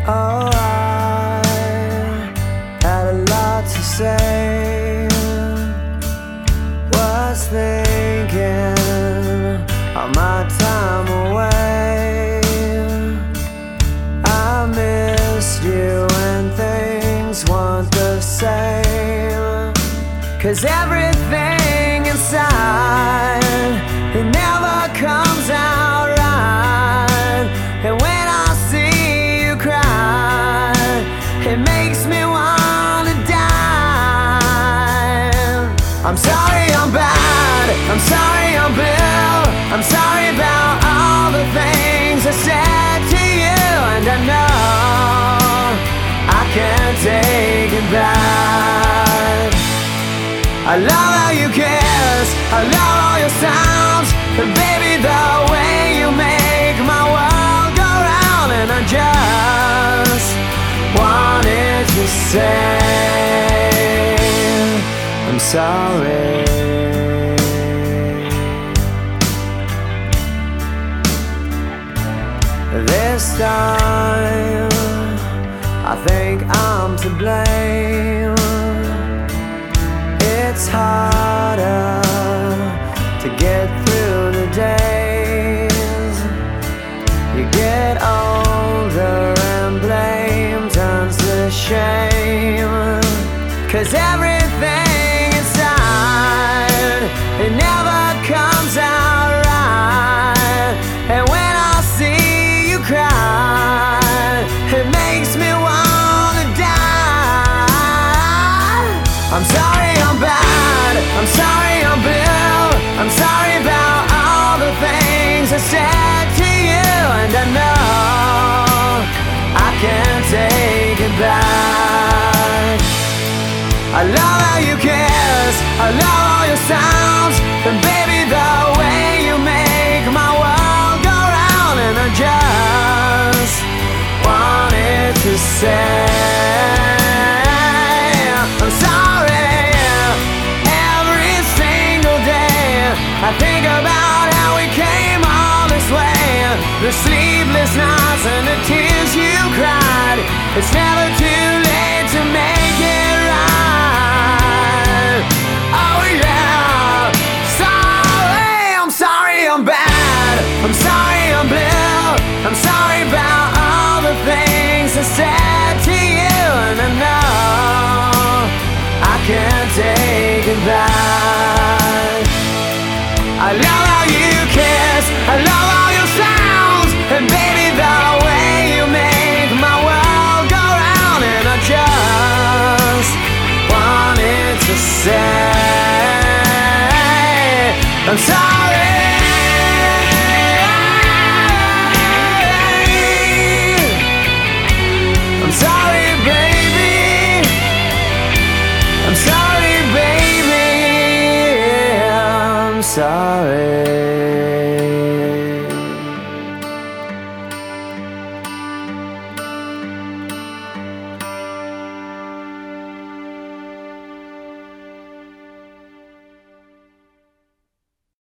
Oh, I had a lot to say. Was thinking of my time away. I missed you when things weren't the same. 'Cause everything inside, it never comes out right. And when I see you cry, it makes me wanna die. I'm sorry I'm bad, I'm sorry I'm Bill, I'm sorry about all the things I said to you. And I know I can't take it back. I love how you kiss, I love all your sounds, and baby the way you make my world go round. And I just wanted to say I'm sorry. This time I think I'm to blame. It's harder to get through the days. You get older and blame turns to shame. 'Cause everything inside, it never comes out right. And when I see you cry, it makes me wanna die. I'm sorry I'm bad, I'm sorry I'm Bill, I'm sorry about all the things I said to you. And I know I can't take it back. I love how you kiss, I love all your sounds, and baby the way you make my world go round. And I just wanted to say I'm sorry. Every single day I think about how we came all this way, the sleepless nights and the tears you cried. It's never too late to make it right. Oh yeah, sorry, I'm sorry I'm bad, I'm sorry I'm Bill, I'm sorry about all the things I said to you. And I know I can't take it back. I love how you kiss, I love all your sounds, and baby the way you make my world go round. And I just wanted to say I'm sorry. I'm sorry baby, I'm sorry baby, I'm sorry.